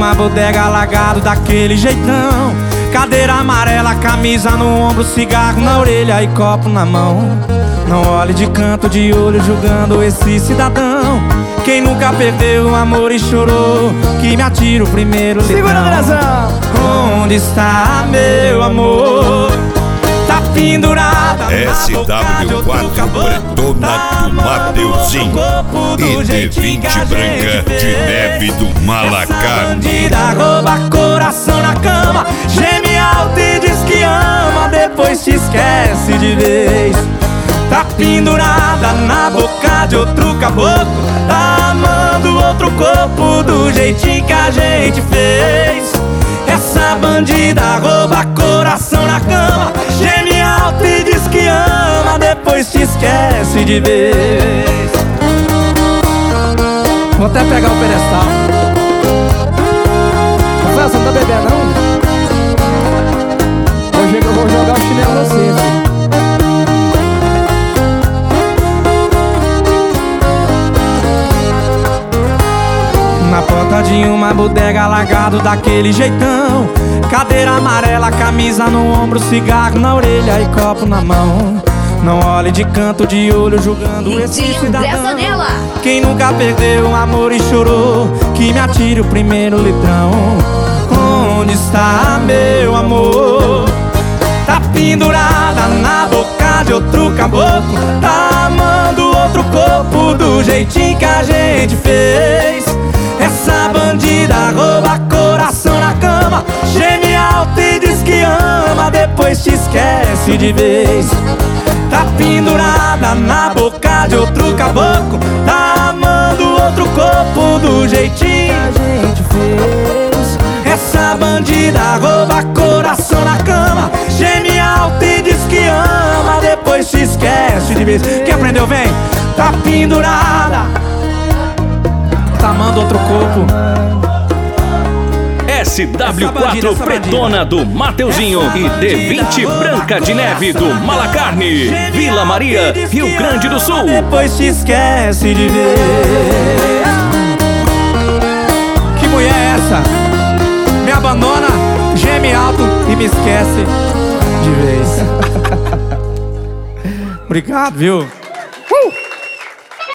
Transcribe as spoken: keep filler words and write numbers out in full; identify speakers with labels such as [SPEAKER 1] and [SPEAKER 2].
[SPEAKER 1] uma bodega alagado daquele jeitão. Cadeira amarela, camisa no ombro, cigarro na orelha e copo na mão. Não olhe de canto de olho julgando esse cidadão. Quem nunca perdeu o amor e chorou, que me atira o primeiro litrão.
[SPEAKER 2] Segura a razão.
[SPEAKER 1] Onde está meu amor? Tá pendurada
[SPEAKER 3] S W quatro Pretona do Mateuzinho e D vinte Branca de Neve do Malacarne.
[SPEAKER 1] Bandida rouba coração na cama, geme alto e diz que ama, depois te esquece de vez. Tá pendurada na boca de outro caboclo, tá amando outro corpo do jeitinho que a gente fez. Essa bandida rouba coração na cama, geme alto e diz que ama, depois te esquece de vez.
[SPEAKER 2] Vou até pegar o pedestal. Rafael, você não tá bebendo, não? Hoje eu vou jogar o chinelo em você, filho.
[SPEAKER 1] Na porta de uma bodega alagado daquele jeitão. Cadeira amarela, camisa no ombro, cigarro na orelha e copo na mão. Não olhe de canto de olho julgando esse cidadão. Quem nunca perdeu o amor e chorou, que me atire o primeiro litrão. Onde está meu amor? Tá pendurada na boca de outro caboclo, tá amando outro corpo do jeitinho que a gente fez. Essa bandida rouba coração na cama, geme alto e diz que ama, depois te esquece de vez. Tá pendurada na boca de outro caboclo, tá amando outro corpo do jeitinho que a gente fez. Essa bandida rouba coração na cama, geme alto e diz que ama, depois te esquece de vez. Quem aprendeu, vem. Tá pendurada, tá amando outro corpo.
[SPEAKER 4] S W quatro Pretona do Mateuzinho e D vinte Branca de Neve do Malacarne, Vila Maria, Rio Grande do Sul.
[SPEAKER 1] Depois te esquece de ver. Que mulher é essa? Me abandona, geme alto e me esquece de vez. Obrigado, viu?